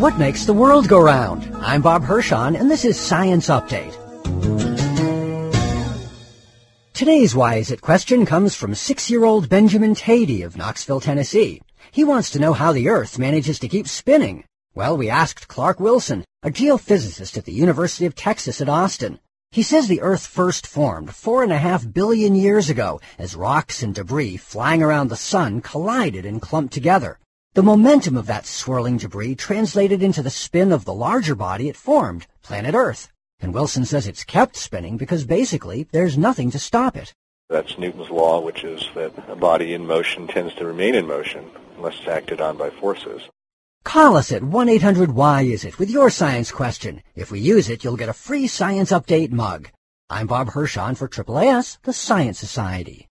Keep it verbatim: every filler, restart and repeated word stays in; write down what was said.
What makes the world go round? I'm Bob Hirschon, and this is Science Update. Today's Why Is It question comes from six-year-old Benjamin Tady of Knoxville, Tennessee. He wants to know how the Earth manages to keep spinning. Well, we asked Clark Wilson, a geophysicist at the University of Texas at Austin. He says the Earth first formed four and a half billion years ago as rocks and debris flying around the sun collided and clumped together. The momentum of that swirling debris translated into the spin of the larger body it formed, planet Earth. And Wilson says it's kept spinning because basically there's nothing to stop it. That's Newton's law, which is that a body in motion tends to remain in motion unless it's acted on by forces. Call us at one eight hundred why is it with your science question. If we use it, you'll get a free Science Update mug. I'm Bob Hirschon for triple A S, the Science Society.